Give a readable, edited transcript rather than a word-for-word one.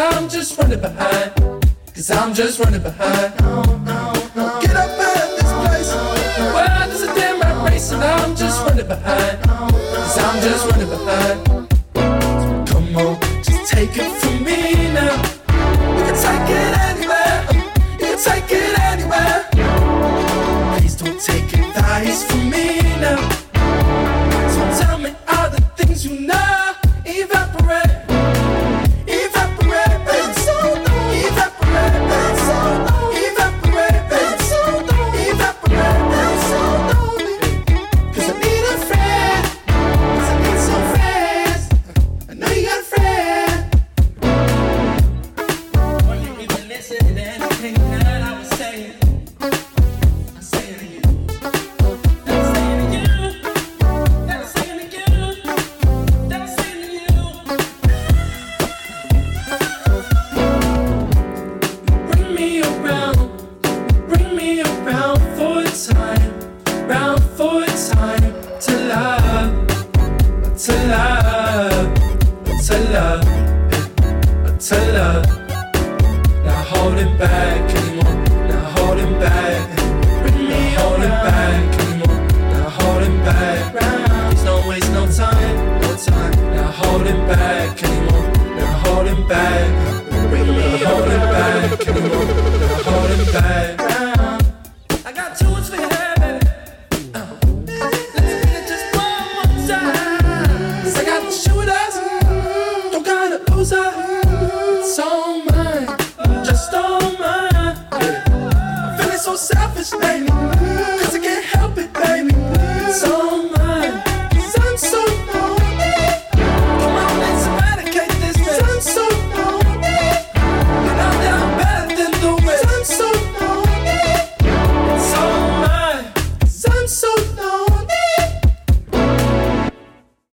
I'm just running behind. Cause I'm just running behind. Get up out of this place. Well, there's a damn rat race and I'm just running behind. Cause I'm just running behind. So come on, just take it from me now. You can take it anywhere. You can take it anywhere. Please don't take advice from me now. So tell me all the things you know evaporate. Holding back anymore.